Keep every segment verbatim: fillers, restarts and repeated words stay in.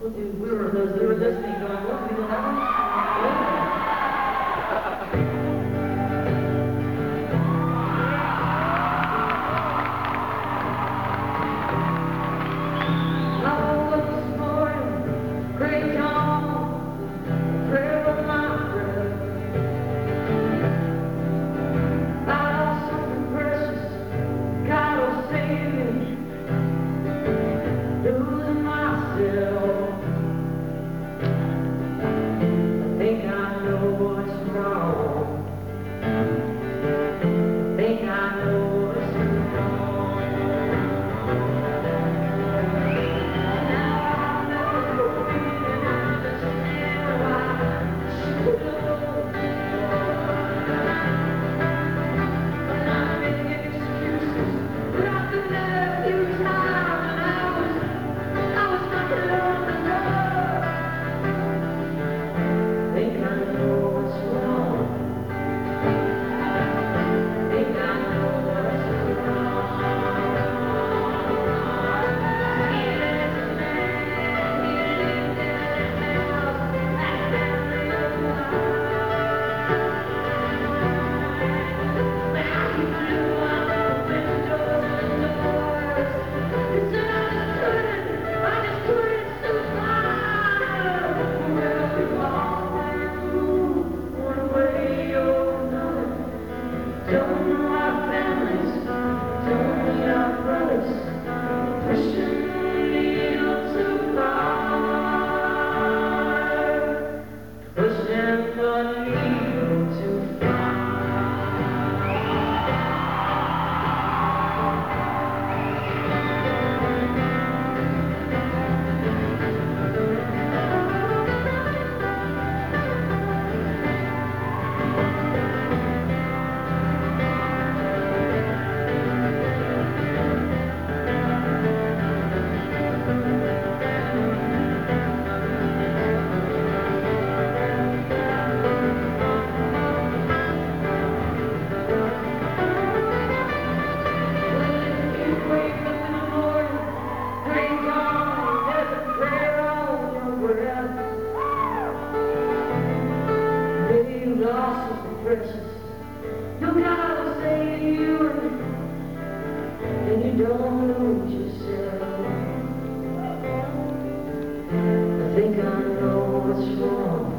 We were, we were listening going, what, we don't have one? You gotta say you and you don't lose yourself. I think I know what's wrong.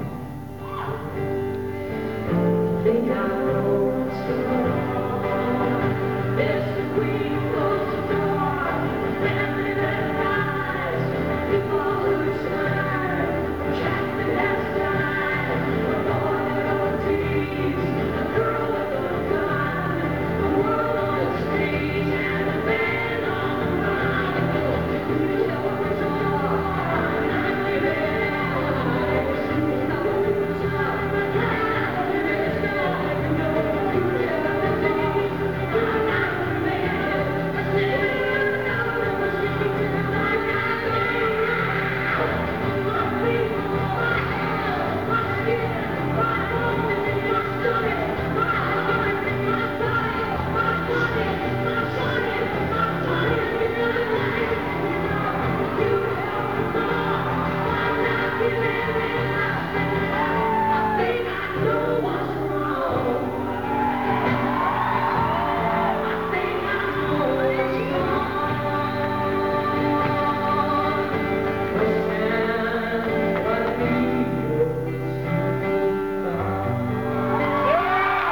I think I know what's wrong. There's the queen close the door, family that lies, people who turn, track the last time, the boy with old teeth, the girl with the gun, the world on the stage, and the man on the run. Who's your door? I'm leaving. Who's your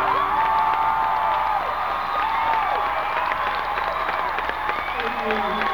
Thank you.